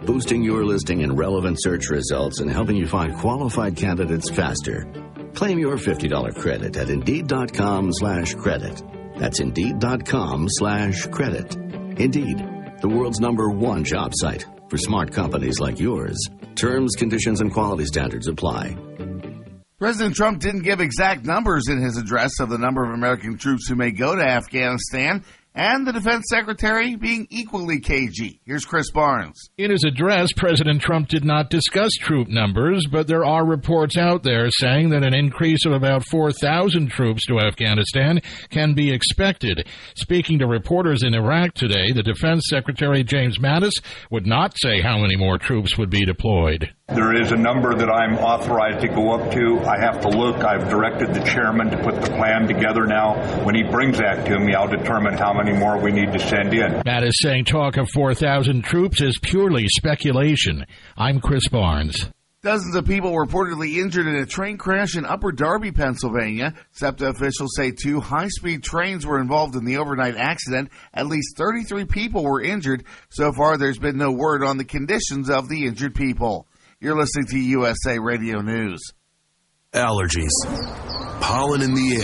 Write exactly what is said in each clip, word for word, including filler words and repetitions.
boosting your listing in relevant search results and helping you find qualified candidates faster. Claim your fifty dollars credit at Indeed.com slash credit. That's Indeed.com slash credit. Indeed, the world's number one job site for smart companies like yours. Terms, conditions, and quality standards apply. President Trump didn't give exact numbers in his address of the number of American troops who may go to Afghanistan, and the defense secretary being equally cagey. Here's Chris Barnes. In his address, President Trump did not discuss troop numbers, but there are reports out there saying that an increase of about four thousand troops to Afghanistan can be expected. Speaking to reporters in Iraq today, the Defense Secretary James Mattis would not say how many more troops would be deployed. There is a number that I'm authorized to go up to. I have to look. I've directed the chairman to put the plan together now. When he brings that to me, I'll determine how many more we need to send in. Mattis saying talk of four thousand troops is purely speculation. I'm Chris Barnes. Dozens of people reportedly injured in a train crash in Upper Darby, Pennsylvania. SEPTA officials say two high-speed trains were involved in the overnight accident. At least thirty-three people were injured. So far, there's been no word on the conditions of the injured people. You're listening to U S A Radio News. Allergies, pollen in the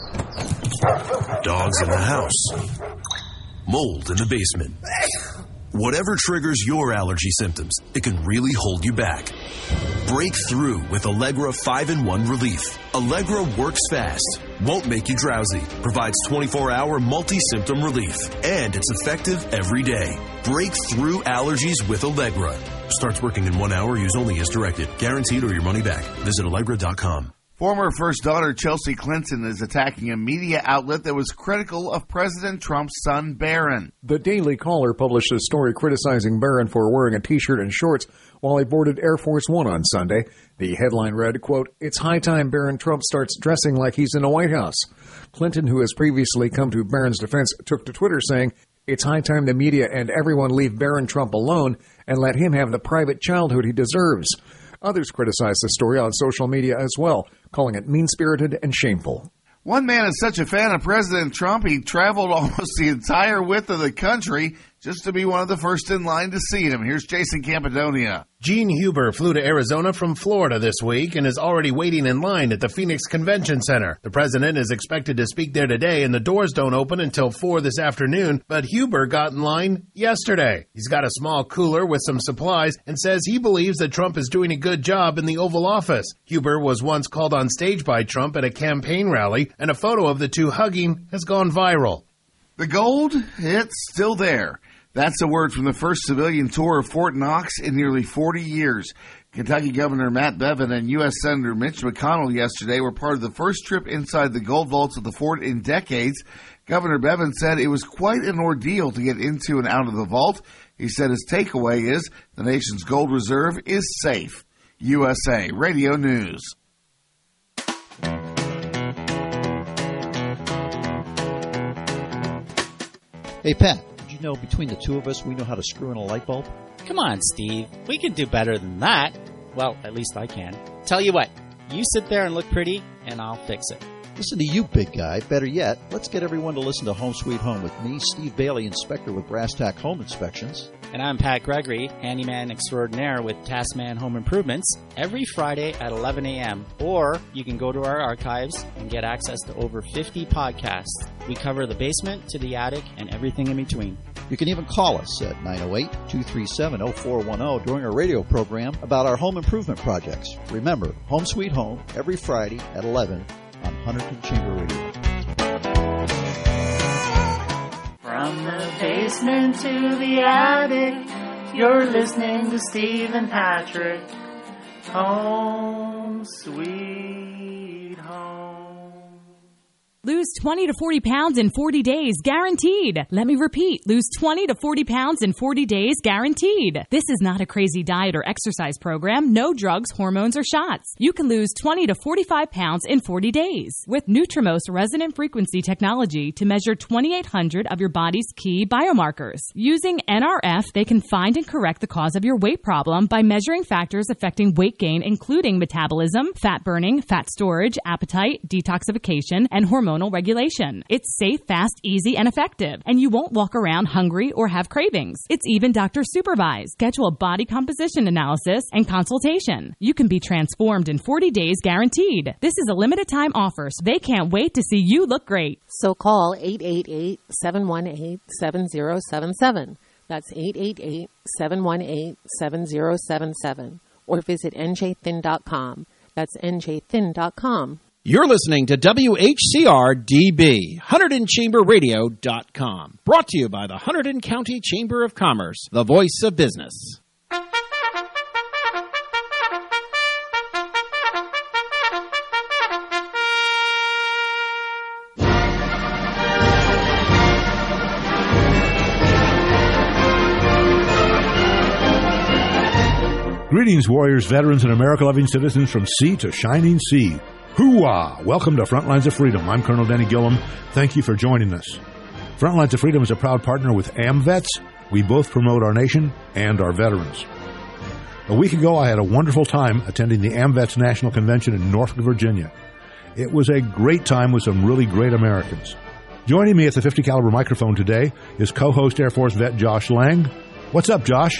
air, dogs in the house, mold in the basement. Whatever triggers your allergy symptoms, it can really hold you back. Break through with Allegra five in one Relief. Allegra works fast, won't make you drowsy, provides twenty-four hour multi-symptom relief, and it's effective every day. Break through allergies with Allegra. Starts working in one hour. Use only as directed. Guaranteed or your money back. Visit Allegra dot com. Former First Daughter Chelsea Clinton is attacking a media outlet that was critical of President Trump's son, Barron. The Daily Caller published a story criticizing Barron for wearing a T-shirt and shorts while he boarded Air Force One on Sunday. The headline read, quote, "It's high time Barron Trump starts dressing like he's in the White House." Clinton, who has previously come to Barron's defense, took to Twitter saying, "It's high time the media and everyone leave Barron Trump alone and let him have the private childhood he deserves." Others criticized the story on social media as well, calling it mean-spirited and shameful. One man is such a fan of President Trump, he traveled almost the entire width of the country just to be one of the first in line to see him. Here's Jason Campidonia. Gene Huber flew to Arizona from Florida this week and is already waiting in line at the Phoenix Convention Center. The president is expected to speak there today, and the doors don't open until four this afternoon, but Huber got in line yesterday. He's got a small cooler with some supplies and says he believes that Trump is doing a good job in the Oval Office. Huber was once called on stage by Trump at a campaign rally, and a photo of the two hugging has gone viral. The gold, it's still there. That's a word from the first civilian tour of Fort Knox in nearly forty years. Kentucky Governor Matt Bevin and U S Senator Mitch McConnell yesterday were part of the first trip inside the gold vaults of the fort in decades. Governor Bevin said it was quite an ordeal to get into and out of the vault. He said his takeaway is the nation's gold reserve is safe. U S A Radio News. Hey, Pat. You know, between the two of us, we know how to screw in a light bulb? Come on, Steve. We can do better than that. Well, at least I can. Tell you what, you sit there and look pretty, and I'll fix it. Listen to you, big guy. Better yet, let's get everyone to listen to Home Sweet Home with me, Steve Bailey, inspector with Brass Tack Home Inspections. And I'm Pat Gregory, handyman extraordinaire with Taskman Home Improvements, every Friday at eleven a.m. Or you can go to our archives and get access to over fifty podcasts. We cover the basement to the attic and everything in between. You can even call us at nine oh eight, two three seven, oh four one oh during our radio program about our home improvement projects. Remember, Home Sweet Home, every Friday at eleven on Hunterton Chamber Radio. From the basement to the attic, you're listening to Steve and Patrick. Home Sweet Home. Lose twenty to forty pounds in forty days, guaranteed. Let me repeat, lose twenty to forty pounds in forty days, guaranteed. This is not a crazy diet or exercise program. No drugs, hormones, or shots. You can lose twenty to forty-five pounds in forty days with Nutrimost resonant frequency technology to measure twenty-eight hundred of your body's key biomarkers. Using N R F, they can find and correct the cause of your weight problem by measuring factors affecting weight gain, including metabolism, fat burning, fat storage, appetite, detoxification, and hormone hormonal regulation. It's safe, fast, easy, and effective, and you won't walk around hungry or have cravings. It's even doctor supervised. Schedule a body composition analysis and consultation. You can be transformed in forty days guaranteed. This is a limited time offer, so they can't wait to see you look great. So call eight eight eight, seven one eight, seven zero seven seven. That's eight eight eight, seven one eight, seven zero seven seven. Or visit N J thin dot com. That's N J thin dot com. You're listening to W H C R D B, Hunterdon Chamber Radio dot com. Brought to you by the Hunterdon County Chamber of Commerce, the voice of business. Greetings, warriors, veterans, and America-loving citizens from sea to shining sea. Hoo-ah! Welcome to Frontlines of Freedom. I'm Colonel Denny Gillum. Thank you for joining us. Frontlines of Freedom is a proud partner with AmVets. We both promote our nation and our veterans. A week ago, I had a wonderful time attending the AmVets National Convention in Norfolk, Virginia. It was a great time with some really great Americans. Joining me at the fifty caliber microphone today is co-host Air Force vet Josh Lang. What's up, Josh?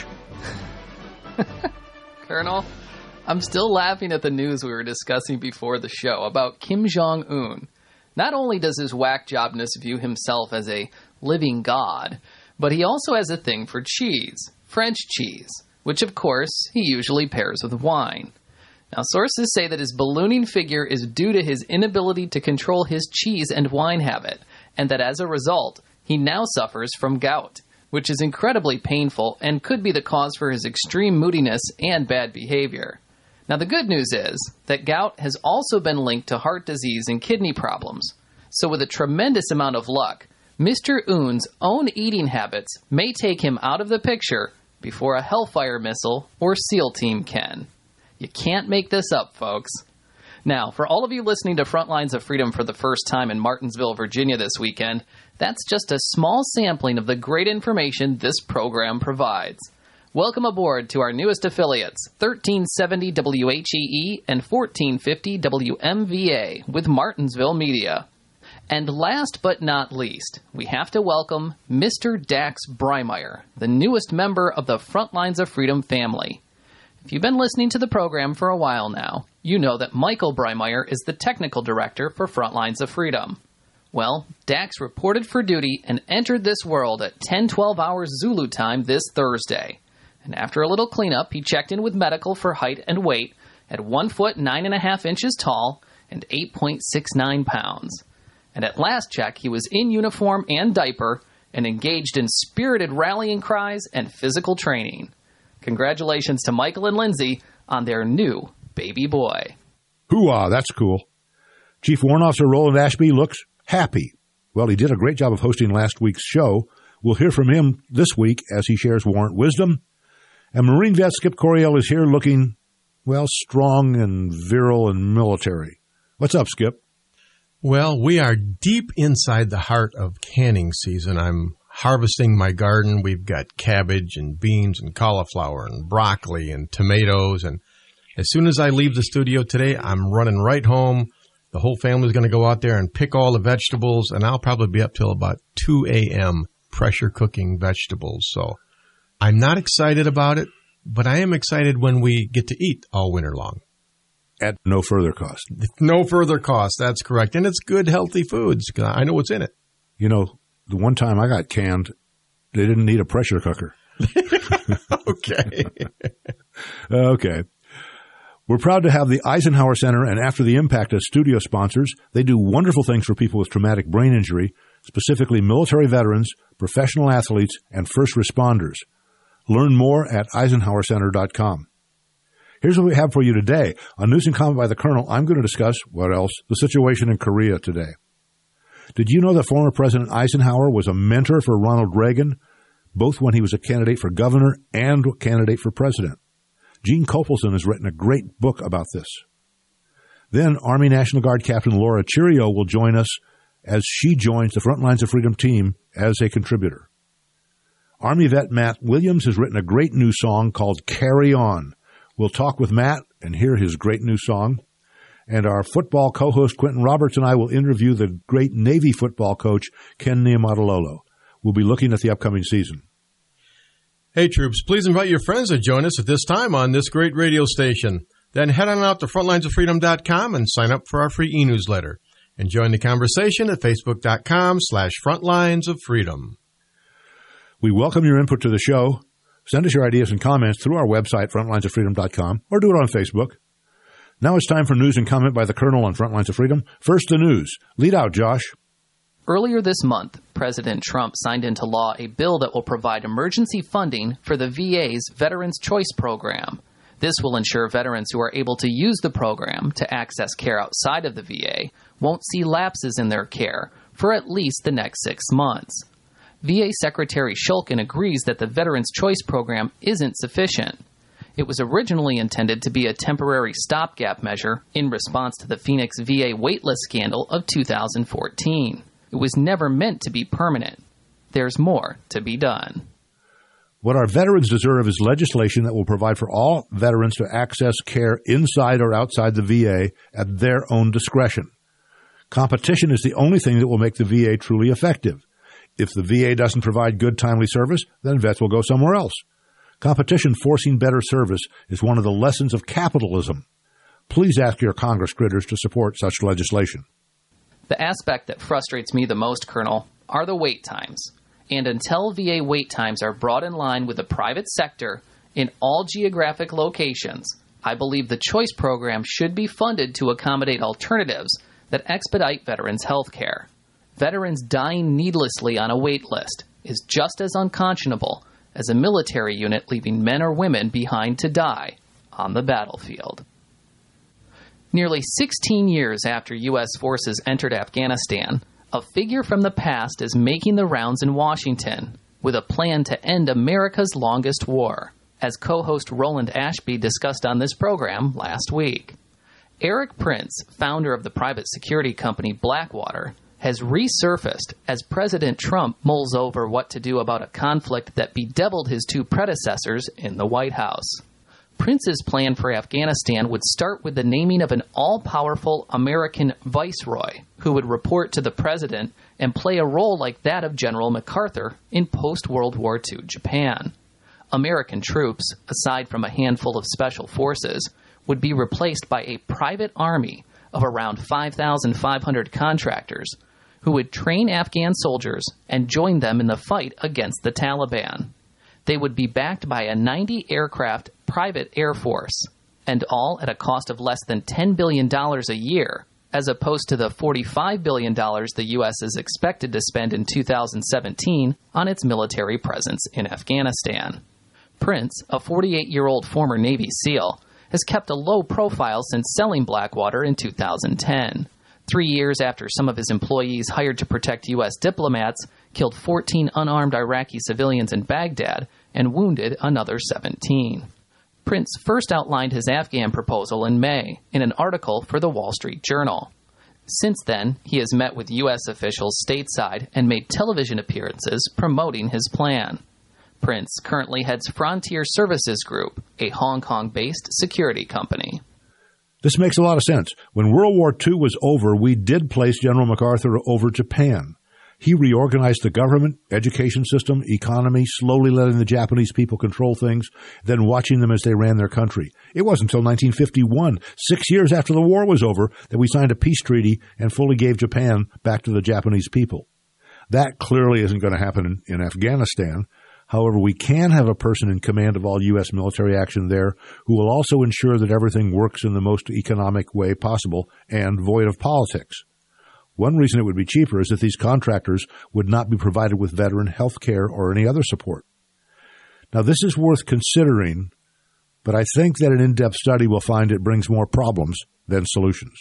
Colonel, I'm still laughing at the news we were discussing before the show about Kim Jong-un. Not only does his whack jobness view himself as a living god, but he also has a thing for cheese, French cheese, which of course he usually pairs with wine. Now, sources say that his ballooning figure is due to his inability to control his cheese and wine habit, and that as a result, he now suffers from gout, which is incredibly painful and could be the cause for his extreme moodiness and bad behavior. Now, the good news is that gout has also been linked to heart disease and kidney problems. So with a tremendous amount of luck, Mister Un's own eating habits may take him out of the picture before a Hellfire missile or SEAL team can. You can't make this up, folks. Now, for all of you listening to Frontlines of Freedom for the first time in Martinsville, Virginia this weekend, that's just a small sampling of the great information this program provides. Welcome aboard to our newest affiliates, thirteen seventy W H E E and fourteen fifty W M V A with Martinsville Media. And last but not least, we have to welcome Mister Dax Breimeyer, the newest member of the Frontlines of Freedom family. If you've been listening to the program for a while now, you know that Michael Breimeyer is the technical director for Frontlines of Freedom. Well, Dax reported for duty and entered this world at ten twelve hours Zulu time this Thursday. And after a little cleanup, he checked in with medical for height and weight at one foot nine and a half inches tall and eight point six nine pounds. And at last check, he was in uniform and diaper and engaged in spirited rallying cries and physical training. Congratulations to Michael and Lindsay on their new baby boy. Hoo-ah, that's cool. Chief Warrant Officer Roland Ashby looks happy. Well, he did a great job of hosting last week's show. We'll hear from him this week as he shares warrant wisdom. And Marine vet Skip Coryell is here looking, well, strong and virile and military. What's up, Skip? Well, we are deep inside the heart of canning season. I'm harvesting my garden. We've got cabbage and beans and cauliflower and broccoli and tomatoes. And as soon as I leave the studio today, I'm running right home. The whole family's going to go out there and pick all the vegetables, and I'll probably be up till about two a.m. pressure cooking vegetables. So I'm not excited about it, but I am excited when we get to eat all winter long. At no further cost. No further cost, that's correct. And it's good, healthy foods. I know what's in it. You know, the one time I got canned, they didn't need a pressure cooker. Okay. Okay. We're proud to have the Eisenhower Center and After the Impact as studio sponsors. They do wonderful things for people with traumatic brain injury, specifically military veterans, professional athletes, and first responders. Learn more at eisenhower center dot com. Here's what we have for you today. On News and Comment by the Colonel, I'm going to discuss, what else, the situation in Korea today. Did you know that former President Eisenhower was a mentor for Ronald Reagan, both when he was a candidate for governor and a candidate for president? Gene Copelson has written a great book about this. Then Army National Guard Captain Laura Chirio will join us as she joins the Frontlines of Freedom team as a contributor. Army vet Matt Williams has written a great new song called Carry On. We'll talk with Matt and hear his great new song. And our football co-host Quentin Roberts and I will interview the great Navy football coach Ken Niumatalolo. We'll be looking at the upcoming season. Hey, troops, please invite your friends to join us at this time on this great radio station. Then head on out to frontlines of freedom dot com and sign up for our free e-newsletter. And join the conversation at facebook.com slash frontlines of freedom. We welcome your input to the show. Send us your ideas and comments through our website, frontlines of freedom dot com, or do it on Facebook. Now it's time for news and comment by the Colonel on Frontlines of Freedom. First, the news. Lead out, Josh. Earlier this month, President Trump signed into law a bill that will provide emergency funding for the V A's Veterans Choice Program. This will ensure veterans who are able to use the program to access care outside of the V A won't see lapses in their care for at least the next six months. V A Secretary Shulkin agrees that the Veterans Choice Program isn't sufficient. It was originally intended to be a temporary stopgap measure in response to the Phoenix V A waitlist scandal of two thousand fourteen. It was never meant to be permanent. There's more to be done. What our veterans deserve is legislation that will provide for all veterans to access care inside or outside the V A at their own discretion. Competition is the only thing that will make the V A truly effective. If the V A doesn't provide good, timely service, then vets will go somewhere else. Competition forcing better service is one of the lessons of capitalism. Please ask your Congress critters to support such legislation. The aspect that frustrates me the most, Colonel, are the wait times. And until V A wait times are brought in line with the private sector in all geographic locations, I believe the choice program should be funded to accommodate alternatives that expedite veterans' health care. Veterans dying needlessly on a wait list is just as unconscionable as a military unit leaving men or women behind to die on the battlefield. Nearly sixteen years after U S forces entered Afghanistan, a figure from the past is making the rounds in Washington with a plan to end America's longest war, as co-host Roland Ashby discussed on this program last week. Erik Prince, founder of the private security company Blackwater, has resurfaced as President Trump mulls over what to do about a conflict that bedeviled his two predecessors in the White House. Prince's plan for Afghanistan would start with the naming of an all-powerful American viceroy who would report to the president and play a role like that of General MacArthur in post-World War Two Japan. American troops, aside from a handful of special forces, would be replaced by a private army of around five thousand five hundred contractors who would train Afghan soldiers and join them in the fight against the Taliban. They would be backed by a ninety-aircraft private air force, and all at a cost of less than ten billion dollars a year, as opposed to the forty-five billion dollars the U S is expected to spend in two thousand seventeen on its military presence in Afghanistan. Prince, a forty-eight-year-old former Navy SEAL, has kept a low profile since selling Blackwater in two thousand ten. Three years after some of his employees hired to protect U S diplomats killed fourteen unarmed Iraqi civilians in Baghdad and wounded another seventeen. Prince first outlined his Afghan proposal in May in an article for the Wall Street Journal. Since then, he has met with U S officials stateside and made television appearances promoting his plan. Prince currently heads Frontier Services Group, a Hong Kong-based security company. This makes a lot of sense. When World War Two was over, we did place General MacArthur over Japan. He reorganized the government, education system, economy, slowly letting the Japanese people control things, then watching them as they ran their country. It wasn't until nineteen fifty-one, six years after the war was over, that we signed a peace treaty and fully gave Japan back to the Japanese people. That clearly isn't going to happen in, in Afghanistan. However, we can have a person in command of all U S military action there who will also ensure that everything works in the most economic way possible and void of politics. One reason it would be cheaper is that these contractors would not be provided with veteran health care or any other support. Now, this is worth considering, but I think that an in-depth study will find it brings more problems than solutions.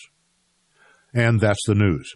And that's the news.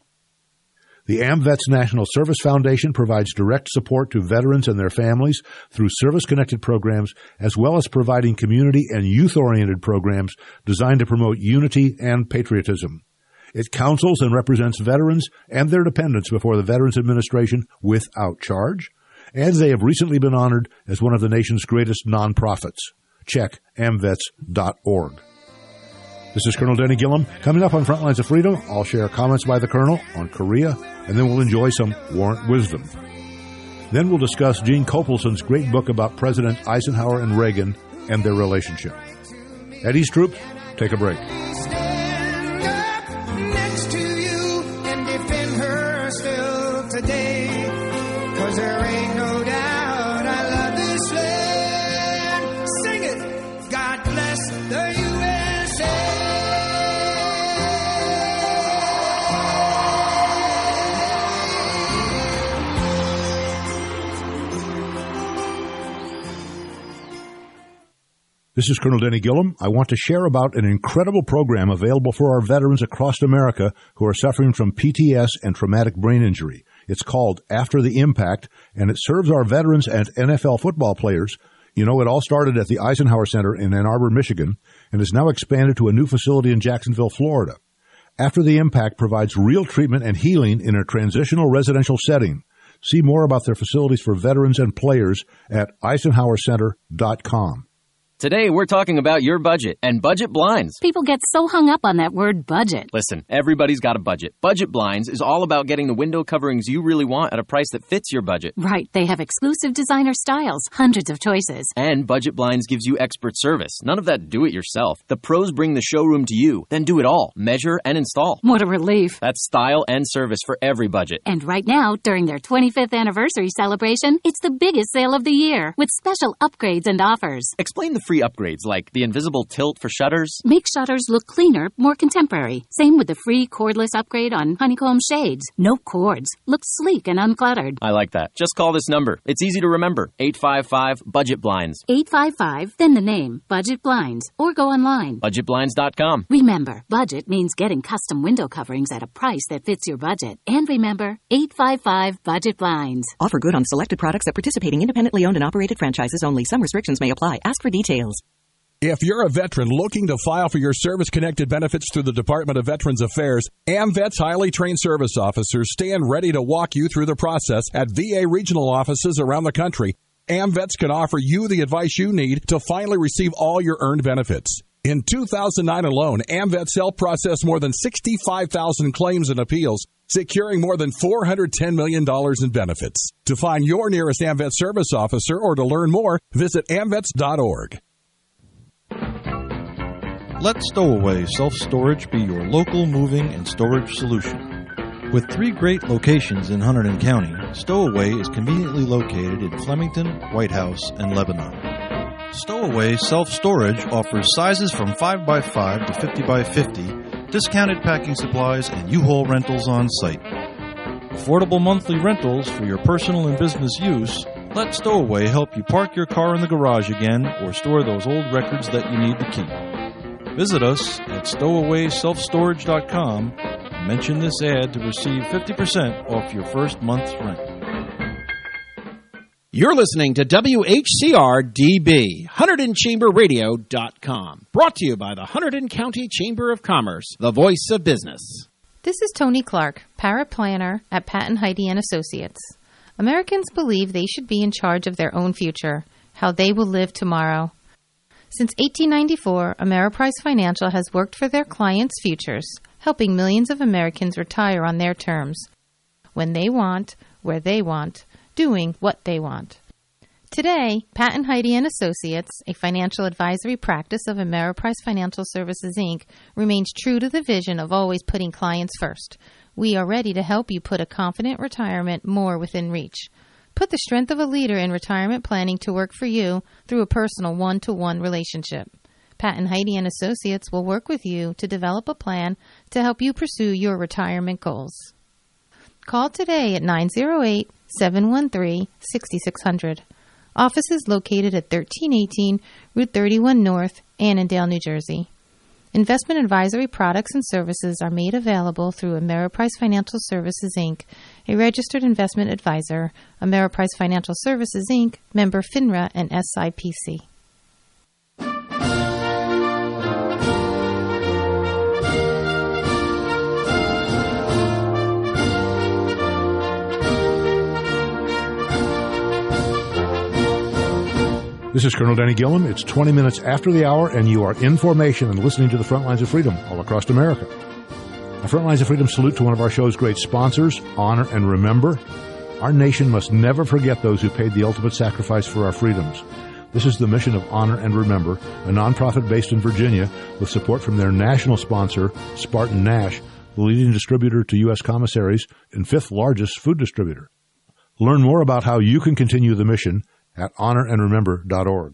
The AmVets National Service Foundation provides direct support to veterans and their families through service-connected programs, as well as providing community and youth-oriented programs designed to promote unity and patriotism. It counsels and represents veterans and their dependents before the Veterans Administration without charge, and they have recently been honored as one of the nation's greatest nonprofits. Check amvets dot org. This is Colonel Denny Gillum. Coming up on Frontlines of Freedom, I'll share comments by the Colonel on Korea, and then we'll enjoy some warrant wisdom. Then we'll discuss Gene Copelson's great book about President Eisenhower and Reagan and their relationship. Eddie's troops, take a break. Stand up next to you and defend her still today, 'cause there ain't no doubt I love this land. Sing it, God bless the U S A. This is Colonel Denny Gillum. I want to share about an incredible program available for our veterans across America who are suffering from P T S and traumatic brain injury. It's called After the Impact, and it serves our veterans and N F L football players. You know, it all started at the Eisenhower Center in Ann Arbor, Michigan, and is now expanded to a new facility in Jacksonville, Florida. After the Impact provides real treatment and healing in a transitional residential setting. See more about their facilities for veterans and players at eisenhower center dot com. Today, we're talking about your budget and Budget Blinds. People get so hung up on that word budget. Listen, everybody's got a budget. Budget Blinds is all about getting the window coverings you really want at a price that fits your budget. Right. They have exclusive designer styles, hundreds of choices. And Budget Blinds gives you expert service. None of that do-it-yourself. The pros bring the showroom to you, then do it all. Measure and install. What a relief. That's style and service for every budget. And right now, during their twenty-fifth anniversary celebration, it's the biggest sale of the year with special upgrades and offers. Explain the free upgrades like the invisible tilt for shutters. Make shutters look cleaner, more contemporary. Same with the free cordless upgrade on honeycomb shades. No cords. Looks sleek and uncluttered. I like that. Just call this number. It's easy to remember. eight five five budget blinds. eight five five, then the name, Budget Blinds. Or go online. budget blinds dot com. Remember, budget means getting custom window coverings at a price that fits your budget. And remember, eight five five budget blinds. Offer good on selected products at participating independently owned and operated franchises only. Some restrictions may apply. Ask for details. If you're a veteran looking to file for your service-connected benefits through the Department of Veterans Affairs, AMVET's highly trained service officers stand ready to walk you through the process at V A regional offices around the country. AMVETs can offer you the advice you need to finally receive all your earned benefits. In two thousand nine alone, AMVETs helped process more than sixty-five thousand claims and appeals, securing more than four hundred ten million dollars in benefits. To find your nearest AMVET service officer or to learn more, visit amvets dot org. Let Stowaway Self-Storage be your local moving and storage solution. With three great locations in Hunterdon County, Stowaway is conveniently located in Flemington, White House, and Lebanon. Stowaway Self-Storage offers sizes from five by five to fifty by fifty, discounted packing supplies, and U-Haul rentals on site. Affordable monthly rentals for your personal and business use. Let Stowaway help you park your car in the garage again or store those old records that you need to keep. Visit us at stowaway self storage dot com and mention this ad to receive fifty percent off your first month's rent. You're listening to W H C R D B, Hunterdon Chamber Radio dot com. Brought to you by the Hunterdon County Chamber of Commerce, the voice of business. This is Tony Clark, paraplanner at Patton Heidi and Associates. Americans believe they should be in charge of their own future, how they will live tomorrow. Since eighteen ninety-four, Ameriprise Financial has worked for their clients' futures, helping millions of Americans retire on their terms, when they want, where they want, doing what they want. Today, Patton Heidi and Associates, a financial advisory practice of Ameriprise Financial Services, Incorporated, remains true to the vision of always putting clients first. We are ready to help you put a confident retirement more within reach. Put the strength of a leader in retirement planning to work for you through a personal one-to-one relationship. Patton Heidi and Associates will work with you to develop a plan to help you pursue your retirement goals. Call today at nine oh eight, seven one three, six six zero zero. Office is located at thirteen eighteen Route thirty-one North, Annandale, New Jersey. Investment advisory products and services are made available through Ameriprise Financial Services, Incorporated, a registered investment advisor, Ameriprise Financial Services, Incorporated, member FINRA and S I P C. This This is Colonel Danny Gillum. It's twenty minutes after the hour, and you are in formation and listening to the Front Lines of Freedom all across America. A Front Lines of Freedom salute to one of our show's great sponsors, Honor and Remember. Our nation must never forget those who paid the ultimate sacrifice for our freedoms. This is the mission of Honor and Remember, a nonprofit based in Virginia with support from their national sponsor, Spartan Nash, the leading distributor to U S commissaries and fifth largest food distributor. Learn more about how you can continue the mission at honor and remember dot org.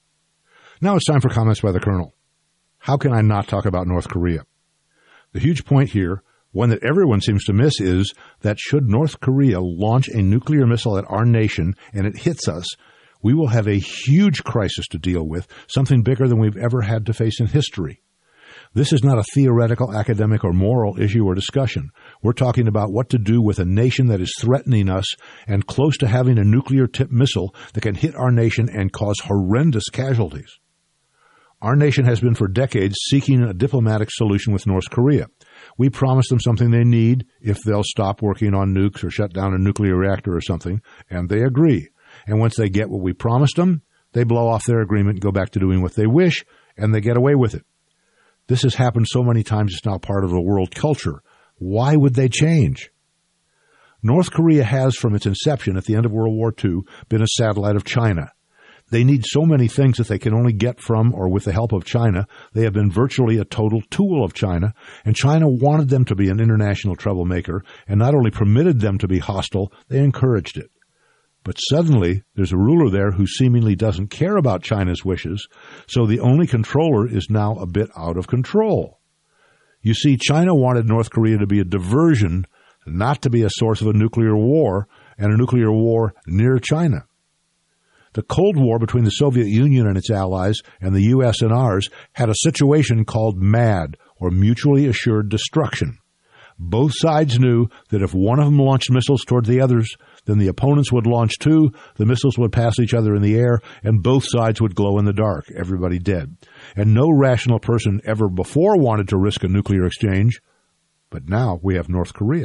Now it's time for comments by the Colonel. How can I not talk about North Korea? The huge point here, one that everyone seems to miss, is that should North Korea launch a nuclear missile at our nation and it hits us, we will have a huge crisis to deal with, something bigger than we've ever had to face in history. This is not a theoretical, academic, or moral issue or discussion. We're talking about what to do with a nation that is threatening us and close to having a nuclear-tipped missile that can hit our nation and cause horrendous casualties. Our nation has been for decades seeking a diplomatic solution with North Korea. We promise them something they need if they'll stop working on nukes or shut down a nuclear reactor or something, and they agree. And once they get what we promised them, they blow off their agreement and go back to doing what they wish, and they get away with it. This has happened so many times it's now part of the world culture. Why would they change? North Korea has, from its inception at the end of World War Two, been a satellite of China. They need so many things that they can only get from or with the help of China. They have been virtually a total tool of China, and China wanted them to be an international troublemaker and not only permitted them to be hostile, they encouraged it. But suddenly, there's a ruler there who seemingly doesn't care about China's wishes, so the only controller is now a bit out of control. You see, China wanted North Korea to be a diversion, not to be a source of a nuclear war, and a nuclear war near China. The Cold War between the Soviet Union and its allies and the U S and ours had a situation called MAD, or Mutually Assured Destruction. Both sides knew that if one of them launched missiles toward the others, then the opponents would launch too, the missiles would pass each other in the air, and both sides would glow in the dark, everybody dead. And no rational person ever before wanted to risk a nuclear exchange, but now we have North Korea.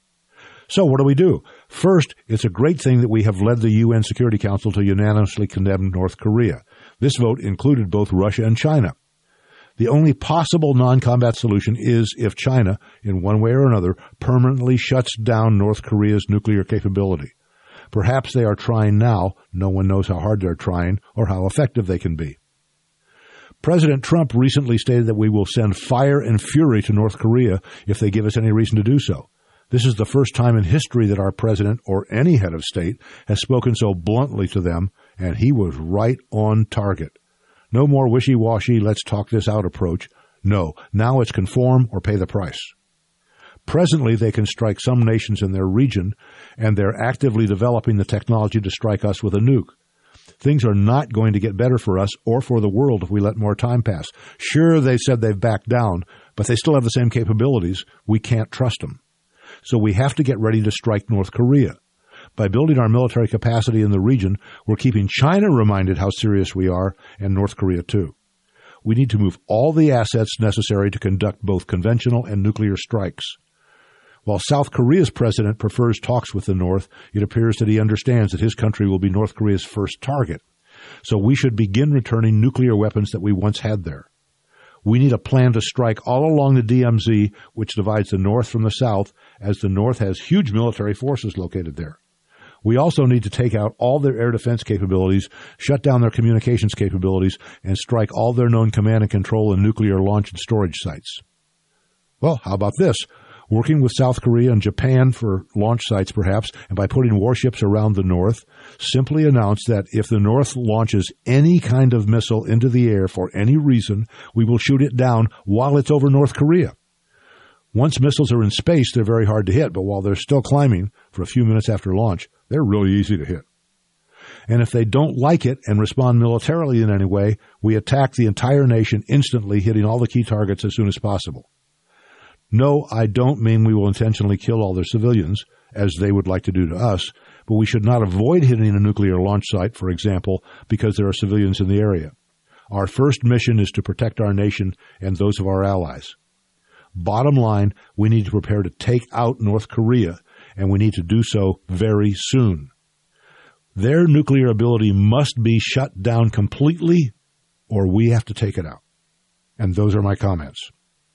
So what do we do? First, it's a great thing that we have led the U N Security Council to unanimously condemn North Korea. This vote included both Russia and China. The only possible non-combat solution is if China, in one way or another, permanently shuts down North Korea's nuclear capability. Perhaps they are trying now. No one knows how hard they're trying or how effective they can be. President Trump recently stated that we will send fire and fury to North Korea if they give us any reason to do so. This is the first time in history that our president or any head of state has spoken so bluntly to them, and he was right on target. No more wishy-washy, let's talk this out approach. No, now it's conform or pay the price. Presently, they can strike some nations in their region, and they're actively developing the technology to strike us with a nuke. Things are not going to get better for us or for the world if we let more time pass. Sure, they said they've backed down, but they still have the same capabilities. We can't trust them. So we have to get ready to strike North Korea. By building our military capacity in the region, we're keeping China reminded how serious we are, and North Korea too. We need to move all the assets necessary to conduct both conventional and nuclear strikes. While South Korea's president prefers talks with the North, it appears that he understands that his country will be North Korea's first target. So we should begin returning nuclear weapons that we once had there. We need a plan to strike all along the D M Z, which divides the North from the South, as the North has huge military forces located there. We also need to take out all their air defense capabilities, shut down their communications capabilities, and strike all their known command and control and nuclear launch and storage sites. Well, how about this? Working with South Korea and Japan for launch sites, perhaps, and by putting warships around the North, simply announce that if the North launches any kind of missile into the air for any reason, we will shoot it down while it's over North Korea. Once missiles are in space, they're very hard to hit, but while they're still climbing for a few minutes after launch, they're really easy to hit. And if they don't like it and respond militarily in any way, we attack the entire nation instantly, hitting all the key targets as soon as possible. No, I don't mean we will intentionally kill all their civilians, as they would like to do to us, but we should not avoid hitting a nuclear launch site, for example, because there are civilians in the area. Our first mission is to protect our nation and those of our allies. Bottom line, we need to prepare to take out North Korea, and we need to do so very soon. Their nuclear ability must be shut down completely, or we have to take it out. And those are my comments.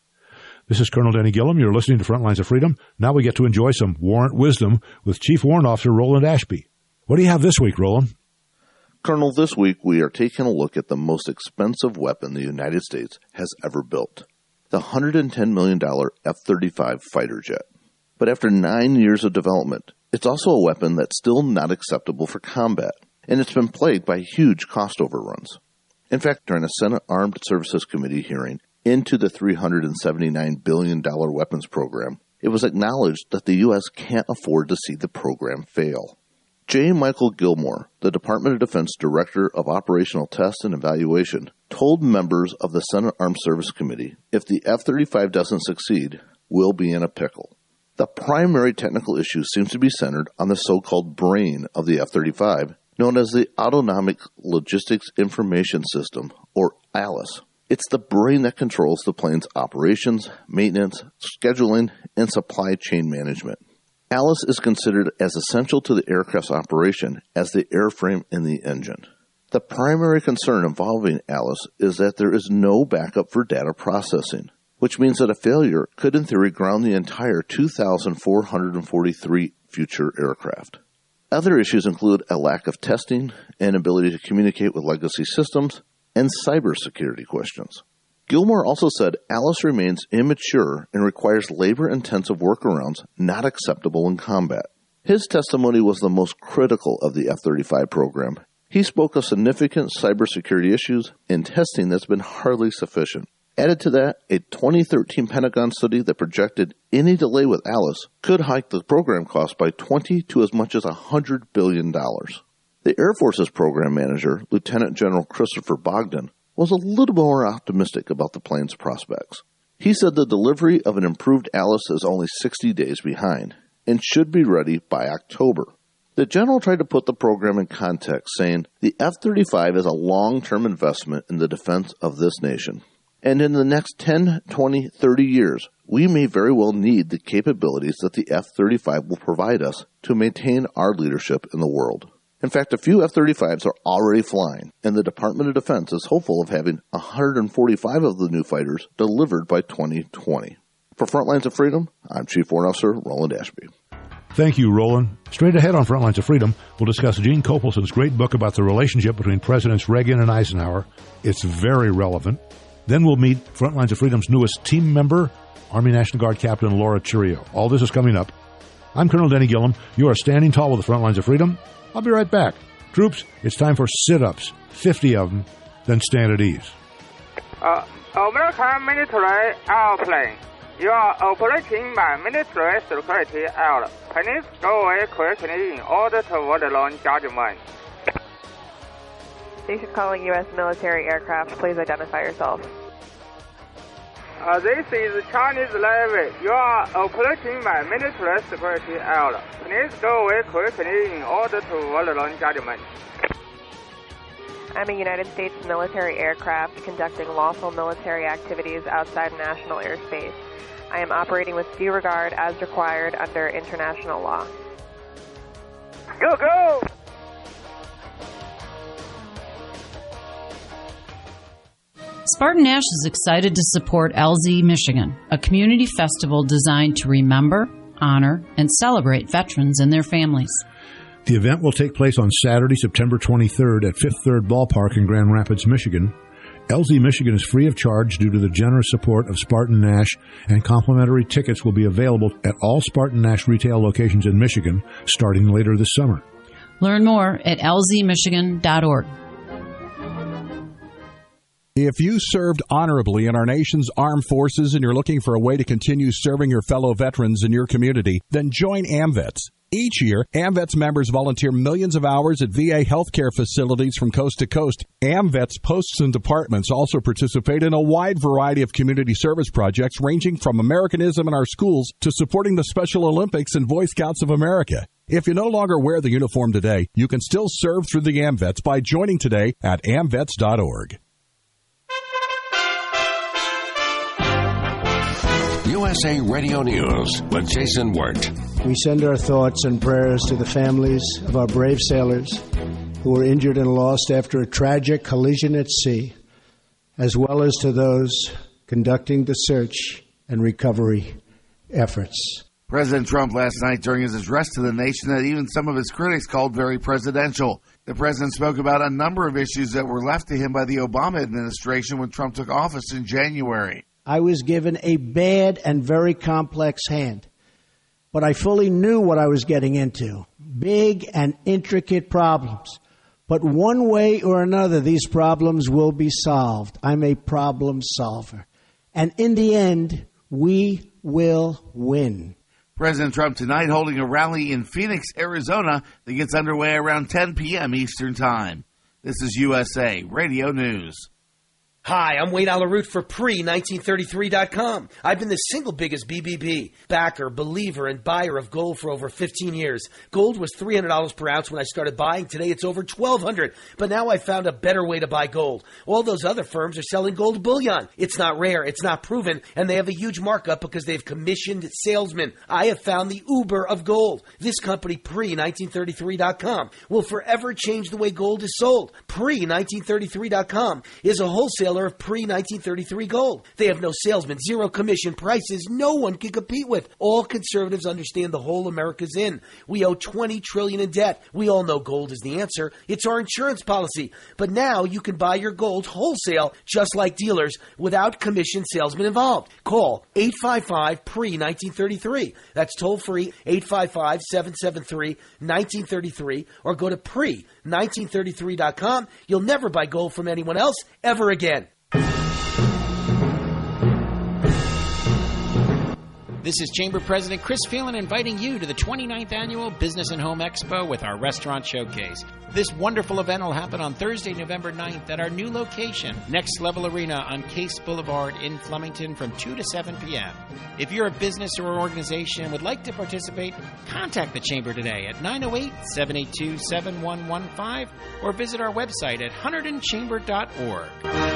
This is Colonel Denny Gillum. You're listening to Frontlines of Freedom. Now we get to enjoy some warrant wisdom with Chief Warrant Officer Roland Ashby. What do you have this week, Roland? Colonel, this week we are taking a look at the most expensive weapon the United States has ever built, the one hundred ten million dollars F thirty-five fighter jet. But after nine years of development, it's also a weapon that's still not acceptable for combat, and it's been plagued by huge cost overruns. In fact, during a Senate Armed Services Committee hearing into the three hundred seventy-nine billion dollars weapons program, it was acknowledged that the U S can't afford to see the program fail. J. Michael Gilmore, the Department of Defense Director of Operational Test and Evaluation, told members of the Senate Armed Services Committee if the F thirty-five doesn't succeed, we'll be in a pickle. The primary technical issue seems to be centered on the so-called brain of the F thirty-five, known as the Autonomic Logistics Information System, or ALICE. It's the brain that controls the plane's operations, maintenance, scheduling, and supply chain management. ALICE is considered as essential to the aircraft's operation as the airframe and the engine. The primary concern involving ALICE is that there is no backup for data processing, which means that a failure could in theory ground the entire two thousand four hundred forty-three future aircraft. Other issues include a lack of testing, inability to communicate with legacy systems, and cybersecurity questions. Gilmore also said ALICE remains immature and requires labor-intensive workarounds not acceptable in combat. His testimony was the most critical of the F thirty-five program. He spoke of significant cybersecurity issues and testing that's been hardly sufficient. Added to that, a twenty thirteen Pentagon study that projected any delay with ALICE could hike the program cost by twenty to as much as one hundred billion dollars. The Air Force's program manager, Lieutenant General Christopher Bogdan, was a little more optimistic about the plane's prospects. He said the delivery of an improved ALICE is only sixty days behind and should be ready by October. The general tried to put the program in context, saying the F thirty-five is a long-term investment in the defense of this nation. And in the next ten, twenty, thirty years, we may very well need the capabilities that the F thirty-five will provide us to maintain our leadership in the world. In fact, a few F thirty-fives are already flying, and the Department of Defense is hopeful of having one hundred forty-five of the new fighters delivered by twenty twenty. For Frontlines of Freedom, I'm Chief Warrant Officer Roland Ashby. Thank you, Roland. Straight ahead on Frontlines of Freedom, we'll discuss Gene Copelson's great book about the relationship between Presidents Reagan and Eisenhower. It's very relevant. Then we'll meet Frontlines of Freedom's newest team member, Army National Guard Captain Laura Churio. All this is coming up. I'm Colonel Denny Gillum. You are standing tall with the Frontlines of Freedom. I'll be right back. Troops, it's time for sit-ups, fifty of them, then stand at ease. Uh, American military airplane. You are operating by military security air. Please go away quickly in order to avoid long judgment. Station calling U S military aircraft. Please identify yourself. Uh, this is Chinese Navy. You are operating by military security air. Please go away quickly in order to avoid long judgment. I'm a United States military aircraft conducting lawful military activities outside national airspace. I am operating with due regard as required under international law. Go, go! Spartan Nash is excited to support L Z Michigan, a community festival designed to remember, honor, and celebrate veterans and their families. The event will take place on Saturday, September twenty-third at Fifth Third Ballpark in Grand Rapids, Michigan. L Z Michigan is free of charge due to the generous support of Spartan Nash, and complimentary tickets will be available at all Spartan Nash retail locations in Michigan starting later this summer. Learn more at L Z michigan dot org. If you served honorably in our nation's armed forces and you're looking for a way to continue serving your fellow veterans in your community, then join AMVETS. Each year, AMVETS members volunteer millions of hours at V A healthcare facilities from coast to coast. AMVETS posts and departments also participate in a wide variety of community service projects ranging from Americanism in our schools to supporting the Special Olympics and Boy Scouts of America. If you no longer wear the uniform today, you can still serve through the AMVETS by joining today at amvets dot org. U S A Radio News with Jason Wirt. We send our thoughts and prayers to the families of our brave sailors who were injured and lost after a tragic collision at sea, as well as to those conducting the search and recovery efforts. President Trump last night during his address to the nation that even some of his critics called very presidential. The president spoke about a number of issues that were left to him by the Obama administration when Trump took office in January. I was given a bad and very complex hand, but I fully knew what I was getting into. Big and intricate problems. But one way or another, these problems will be solved. I'm a problem solver. And in the end, we will win. President Trump tonight holding a rally in Phoenix, Arizona that gets underway around ten p.m. Eastern Time. This is U S A Radio News. Hi, I'm Wade Alaroot for pre nineteen thirty-three dot com. I've been the single biggest B B B, backer, believer, and buyer of gold for over fifteen years. Gold was three hundred dollars per ounce when I started buying. Today it's over twelve hundred dollars. But now I found a better way to buy gold. All those other firms are selling gold bullion. It's not rare, it's not proven, and they have a huge markup because they've commissioned salesmen. I have found the Uber of gold. This company, pre nineteen thirty-three dot com, will forever change the way gold is sold. pre nineteen thirty-three dot com is a wholesaler of pre nineteen thirty-three gold. They have no salesmen, zero commission, prices no one can compete with. All conservatives understand the whole America's in. We owe twenty trillion dollars in debt. We all know gold is the answer. It's our insurance policy. But now you can buy your gold wholesale, just like dealers, without commission salesmen involved. Call eight five five pre nineteen thirty-three. That's toll free, eight five five, seven seven three, one nine three three, or go to pre nineteen thirty-three dot com. You'll never buy gold from anyone else ever again. This is Chamber President Chris Phelan inviting you to the twenty-ninth Annual Business and Home Expo with our Restaurant Showcase. This wonderful event will happen on Thursday, November ninth at our new location, Next Level Arena on Case Boulevard in Flemington from two to seven p.m. If you're a business or organization and would like to participate, contact the Chamber today at nine oh eight, seven eight two, seven one one five or visit our website at hunterdon chamber dot org.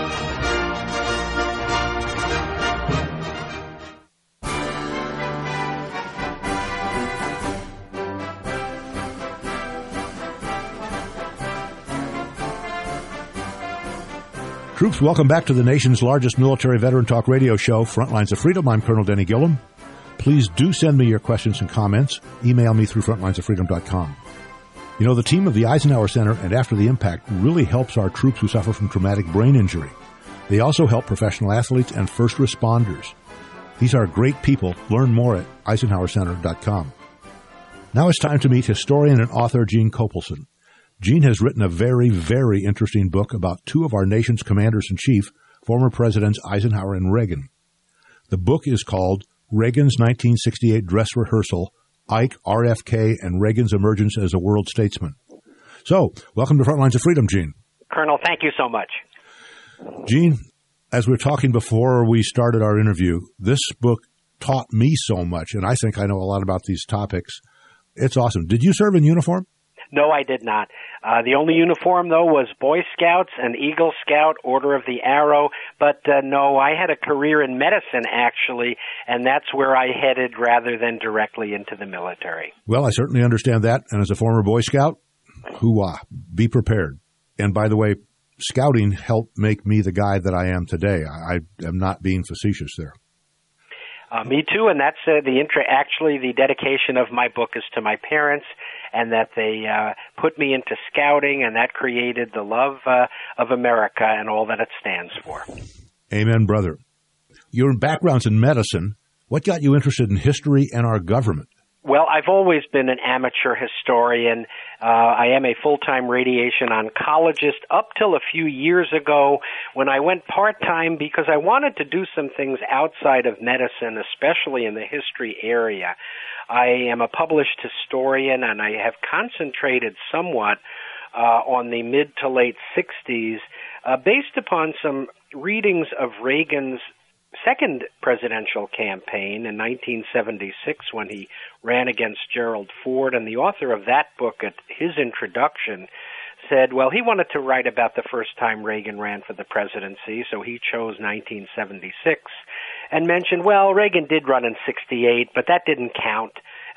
Troops, welcome back to the nation's largest military veteran talk radio show, Frontlines of Freedom. I'm Colonel Denny Gillum. Please do send me your questions and comments. Email me through frontlines of freedom dot com. You know, the team of the Eisenhower Center and After the Impact really helps our troops who suffer from traumatic brain injury. They also help professional athletes and first responders. These are great people. Learn more at eisenhower center dot com. Now it's time to meet historian and author Gene Copelson. Gene has written a very, very interesting book about two of our nation's commanders-in-chief, former Presidents Eisenhower and Reagan. The book is called Reagan's nineteen sixty-eight Dress Rehearsal, Ike, R F K, and Reagan's Emergence as a World Statesman. So, welcome to Frontlines of Freedom, Gene. Colonel, thank you so much. Gene, as we were talking before we started our interview, this book taught me so much, and I think I know a lot about these topics. It's awesome. Did you serve in uniform? No, I did not. Uh, the only uniform, though, was Boy Scouts and Eagle Scout, Order of the Arrow. But uh, no, I had a career in medicine, actually, and that's where I headed rather than directly into the military. Well, I certainly understand that. And as a former Boy Scout, hoo-ah, be prepared. And by the way, scouting helped make me the guy that I am today. I, I am not being facetious there. Uh, me too, and that's uh, the intra- actually the dedication of my book is to my parents, and that they uh, put me into scouting, and that created the love uh, of America and all that it stands for. Amen, brother. Your background's in medicine. What got you interested in history and our government? Well, I've always been an amateur historian. Uh, I am a full-time radiation oncologist up till a few years ago when I went part-time because I wanted to do some things outside of medicine, especially in the history area. I am a published historian, and I have concentrated somewhat uh, on the mid to late sixties uh, based upon some readings of Reagan's second presidential campaign in nineteen seventy-six when he ran against Gerald Ford. And the author of that book, at his introduction, said, well, he wanted to write about the first time Reagan ran for the presidency, so he chose nineteen seventy-six, and mentioned, well, Reagan did run in sixty-eight, but that didn't count.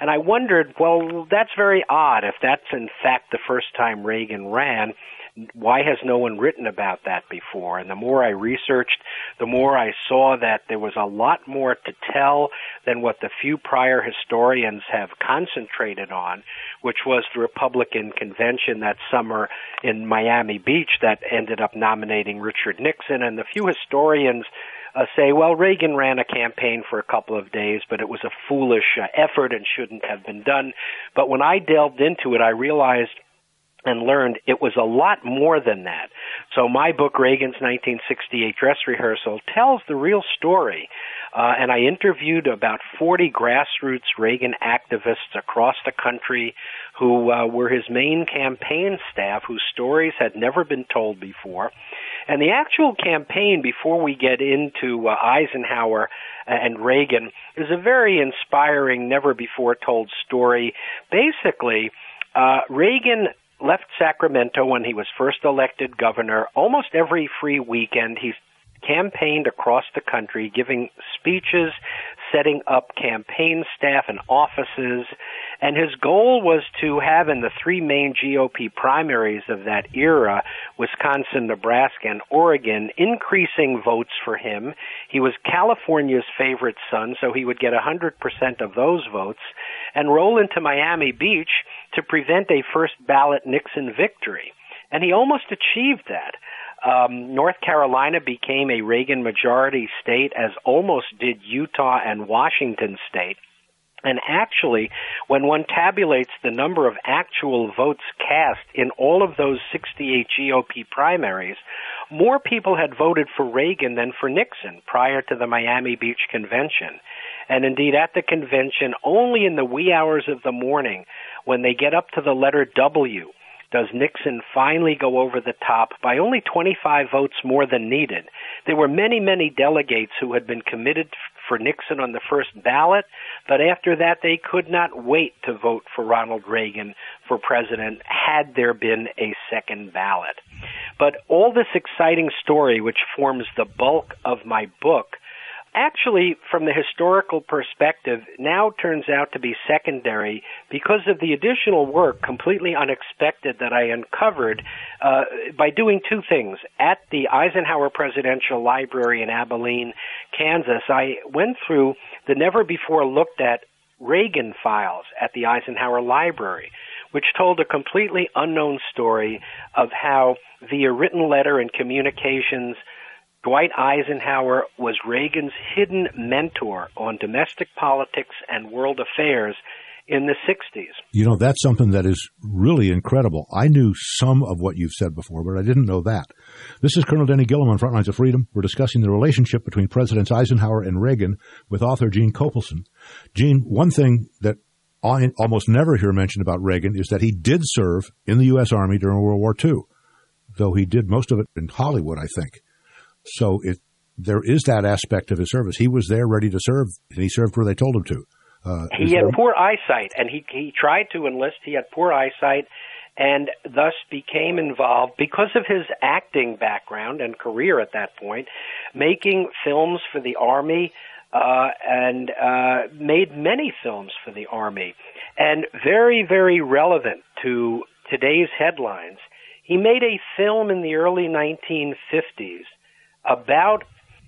And I wondered, well, that's very odd. If that's in fact the first time Reagan ran, why has no one written about that before? And the more I researched, the more I saw that there was a lot more to tell than what the few prior historians have concentrated on, which was the Republican convention that summer in Miami Beach that ended up nominating Richard Nixon. And the few historians uh, say, well, Reagan ran a campaign for a couple of days, but it was a foolish uh, effort and shouldn't have been done. But when I delved into it, I realized and learned it was a lot more than that. So my book, Reagan's nineteen sixty-eight Dress Rehearsal, tells the real story. Uh, and I interviewed about forty grassroots Reagan activists across the country who uh, were his main campaign staff, whose stories had never been told before. And the actual campaign, before we get into uh, Eisenhower and Reagan, is a very inspiring, never-before-told story. Basically, uh, Reagan left Sacramento when he was first elected governor. Almost every free weekend, he campaigned across the country, giving speeches, setting up campaign staff and offices. And his goal was to have in the three main G O P primaries of that era, Wisconsin, Nebraska, and Oregon, increasing votes for him. He was California's favorite son, so he would get one hundred percent of those votes, and roll into Miami Beach to prevent a first ballot Nixon victory. And he almost achieved that. Um, North Carolina became a Reagan majority state, as almost did Utah and Washington state. And actually, when one tabulates the number of actual votes cast in all of those sixty-eight G O P primaries, more people had voted for Reagan than for Nixon prior to the Miami Beach convention. And indeed, at the convention, only in the wee hours of the morning, when they get up to the letter W, does Nixon finally go over the top by only twenty-five votes more than needed. There were many, many delegates who had been committed for Nixon on the first ballot, but after that they could not wait to vote for Ronald Reagan for president had there been a second ballot. But all this exciting story, which forms the bulk of my book, actually, from the historical perspective, now turns out to be secondary because of the additional work, completely unexpected, that I uncovered uh, by doing two things. At the Eisenhower Presidential Library in Abilene, Kansas, I went through the never-before-looked-at Reagan files at the Eisenhower Library, which told a completely unknown story of how, via written letter and communications, Dwight Eisenhower was Reagan's hidden mentor on domestic politics and world affairs in the sixties. You know, that's something that is really incredible. I knew some of what you've said before, but I didn't know that. This is Colonel Denny Gillum on Frontlines of Freedom. We're discussing the relationship between Presidents Eisenhower and Reagan with author Gene Kopelson. Gene, one thing that I almost never hear mentioned about Reagan is that he did serve in the U S Army during World War Two, though he did most of it in Hollywood, I think. So it, there is that aspect of his service. He was there ready to serve, and he served where they told him to. Uh, he had there... poor eyesight, and he, he tried to enlist. He had poor eyesight and thus became involved, because of his acting background and career at that point, making films for the Army, uh, and uh, made many films for the Army. And very, very relevant to today's headlines, he made a film in the early nineteen fifties about